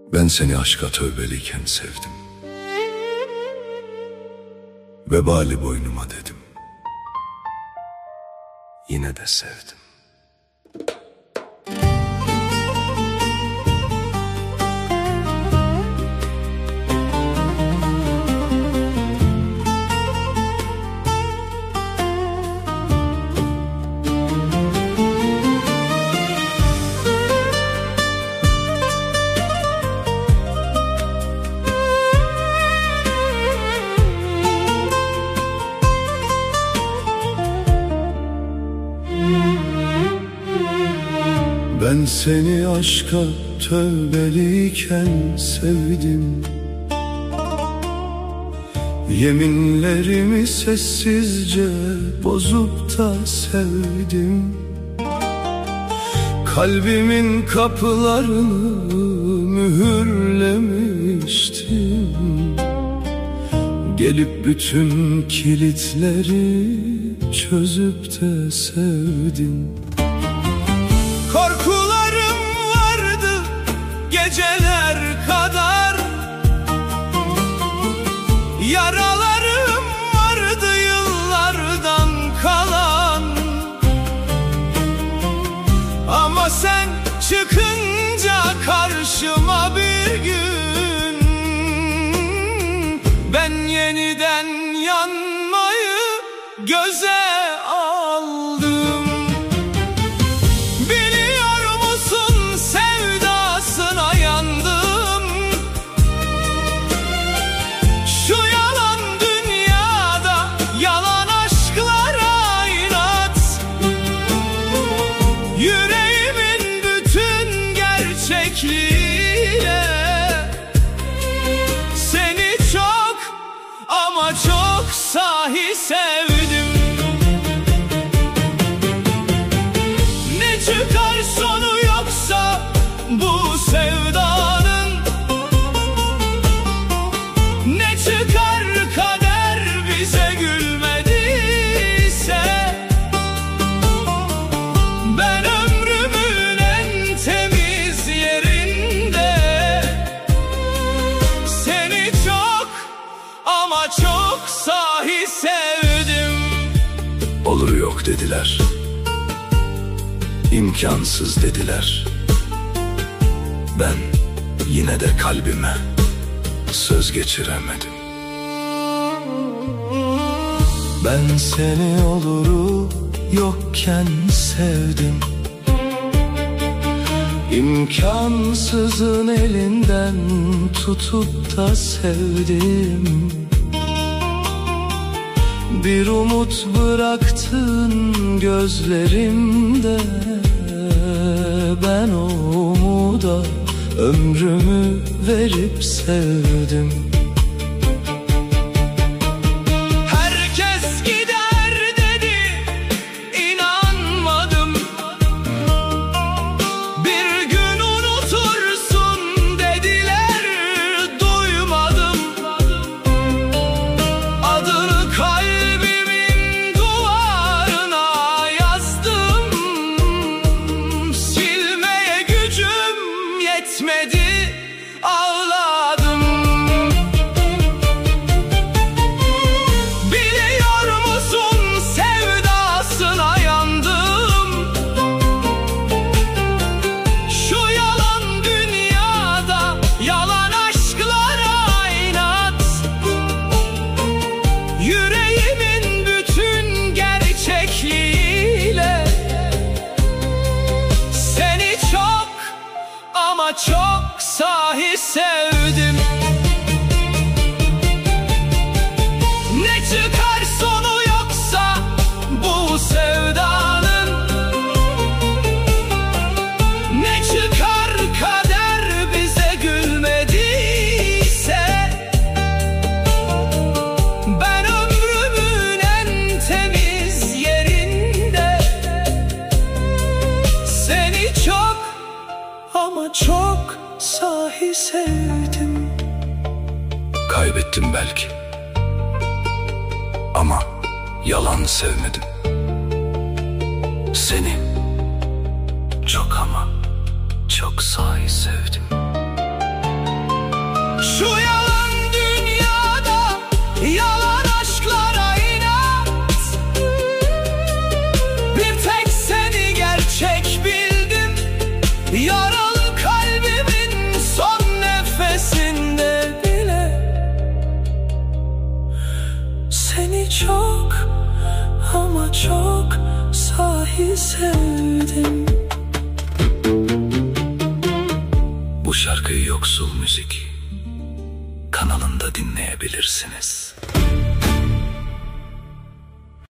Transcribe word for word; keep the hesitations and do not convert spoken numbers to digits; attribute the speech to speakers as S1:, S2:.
S1: Ben seni aşka tövbeliyken sevdim. Vebali boynuma dedim. Yine de sevdim. Ben seni aşka tövbeliyken sevdim. Yeminlerimi sessizce bozup da sevdim. Kalbimin kapılarını mühürlemiştim. Gelip bütün kilitleri çözüp de sevdim. Korkularım vardı geceler kadar, yaralarım vardı yıllardan kalan. Ama sen çıkınca karşıma bir gün, ben yeniden yanmayı göze aldım. Seni çok ama çok sahi sevdim. Ne çıkar sonu yoksa bu sevdanın, ne çıkar kader bize gülmediyse, ben ömrümün en temiz yerinde seni çok ama çok sahi sevdim. Olur yok dediler, imkansız dediler. Ben yine de kalbime söz geçiremedim. Ben seni oluru yokken sevdim. İmkansızın elinden tutup da sevdim. Bir umut bıraktın gözlerimde, ben o umuda ömrümü verip sevdim. Herkes gider dedi, inanmadım. Bir gün unutursun dediler, duymadım. Adını kalbimin duvarına yazdım. Silmeye gücüm yetmedi, ağladım. Biliyor musun sevdasına yandım. Şu yalan dünyada yalan aşklara inat. Yüreğimin bütün gerçekliğiyle seni çok ama çok sahi sevdim. Ne çıkar sonu yoksa bu sevdanın, ne çıkar kader bize gülmediyse, ben ömrümün en temiz yerinde seni çok ama çok sahi sevdim. Kaybettim belki ama yalan sevmedim. Seni çok ama çok sahi sevdim. Şu yalan dünyada yalan aşklara inat. Bir tek seni gerçek bildim, yaralı kalbimin son nefesinde bile. Seni çok ama çok sahi sevdim. Bu şarkıyı Yoksul Müzik kanalında dinleyebilirsiniz.